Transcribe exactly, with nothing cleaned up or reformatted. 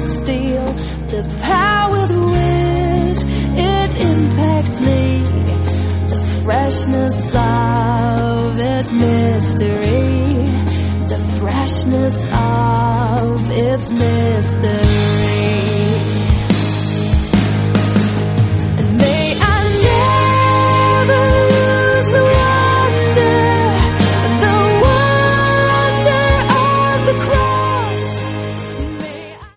steel, the power with which it impacts me, the freshness of its mystery, the freshness of its mystery.